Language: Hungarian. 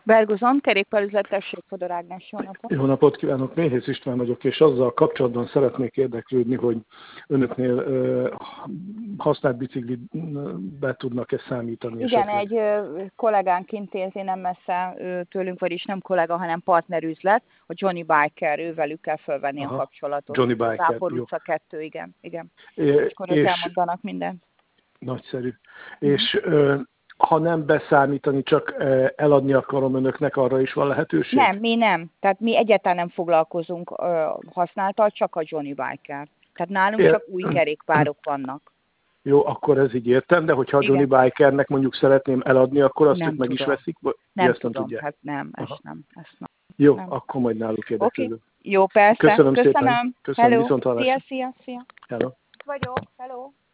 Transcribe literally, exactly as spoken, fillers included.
Bergozon, kerékpárüzlet, tessék, Fodor Ágnes, jó napot. Jó napot kívánok, Méhész István vagyok, és azzal kapcsolatban szeretnék érdeklődni, hogy önöknél uh, használt biciklit be tudnak-e számítani Igen, esetleg? egy uh, kollégánk intézi, nem messze uh, tőlünk, vagyis nem kollega, hanem partnerüzlet, a Johnny Biker, ővelük kell fölvenni Aha, a kapcsolatot. Johnny Biker, Zápor jó. utca kettő, igen, igen. É, és akkor ők és elmondanak mindent. Nagyszerű. Uh-huh. És uh, ha nem beszámítani, csak uh, eladni akarom önöknek, arra is van lehetőség? Nem, mi nem. Tehát mi egyáltalán nem foglalkozunk uh, használtal, csak a Johnny Biker. Tehát nálunk É, csak új kerékpárok vannak. Jó, akkor ez így értem, de hogyha a Igen. Johnny Bikernek mondjuk szeretném eladni, akkor azt Nem ők meg tudom. is veszik? Nem ezt tudom, nem hát nem, ezt nem. Ezt nem. Jó, nem. akkor majd náluk érdeklődök. Okay. Jó, persze. Köszönöm, Köszönöm. szépen. Köszönöm, Hello. viszont hallásra. Szia, szia, szia. Hello. Vagyok. Hello.